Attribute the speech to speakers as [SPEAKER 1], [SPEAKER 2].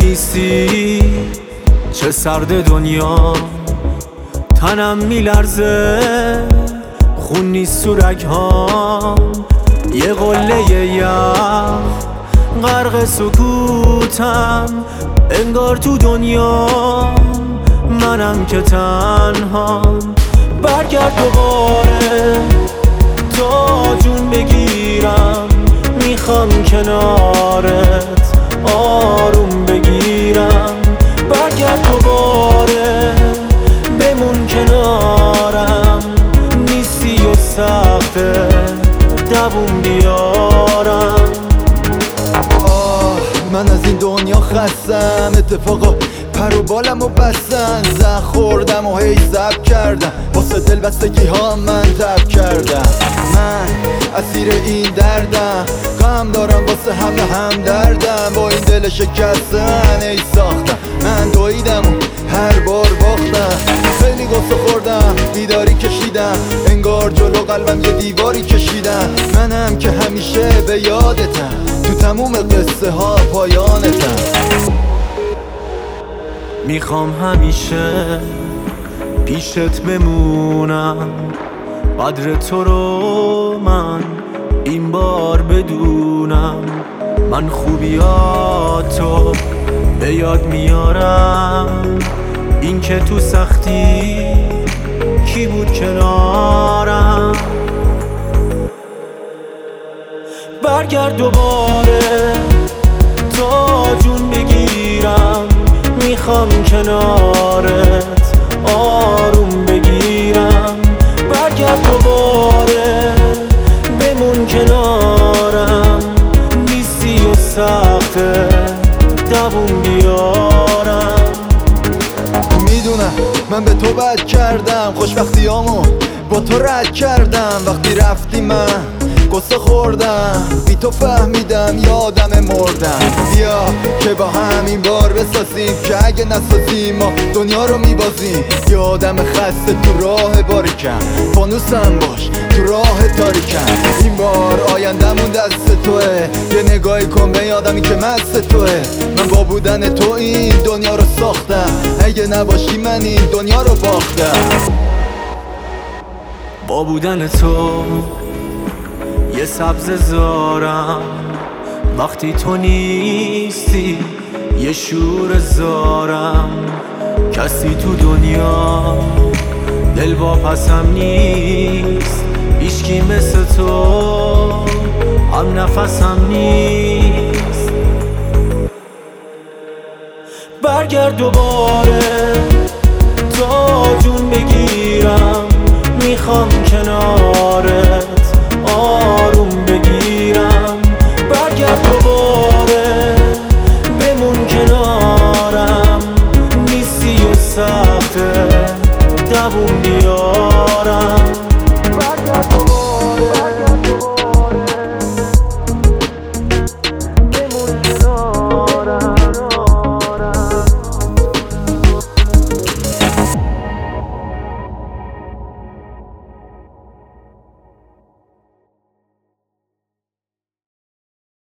[SPEAKER 1] نیستی چه سرد دنیا، تنم میلرزه، خون نیست تو رگهام، یه قله یخ غرق سکوتم، انگار تو دنیا منم که تنهام. برگرد دوباره تا جون بگیرم، میخوام کنارت آروم بگیرم. برگرد دوباره بمون کنارم، نیستی و سخته دووم بیارم.
[SPEAKER 2] من از این دنیا خستم، اتفاقا پر و بالم و بستن، زخ خوردم و هی زب کردم، واسه دل بستگی ها من تب کردم. من اسیر این دردم، غم دارم واسه هم دردم، با این دل شکستن ای ساختم. من دویدم و هر بار باختم، خیلی قصه خوردم، بیداری کشیدم، انگار جلو قلبم یه دیواری کشیدم. منم که همیشه به یادتم، تو تموم قصه ها پایانتم.
[SPEAKER 1] میخوام همیشه پیشت بمونم، قدر تو رو من این بار بدونم. من خوبیاتو به یاد میارم، این که تو سختی کی بود کنارم. برگرد دوباره تا جون بگیرم، میخوام کنارت آروم بگیرم. برگرد دوباره بمون کنارم، نیستی و سخته دووم بیارم.
[SPEAKER 2] میدونم من به تو بد کردم، خوشبختیامو با تو رد کردم. وقتی رفتی من قصه خوردم، بی تو فهمیدم یادم مردم. بیا که با همین بار بسازیم، که اگه نسازیم ما دنیا رو میبازیم. یادم خسته تو راه باریکم، فانوسم باش تو راه تاریکم. این بار آیندمون دست توه، یه نگاهی کن به یادمی که مست توه. من با بودن تو این دنیا رو ساختم، اگه نباشی من این دنیا رو باختم.
[SPEAKER 1] با بودن تو یه سبز زارم، وقتی تو نیستی یه شور زارم. کسی تو دنیا دل واپسم نیست، هیچکی مثل تو هم نفسم نیست. برگرد دوباره تا جون بگیرم،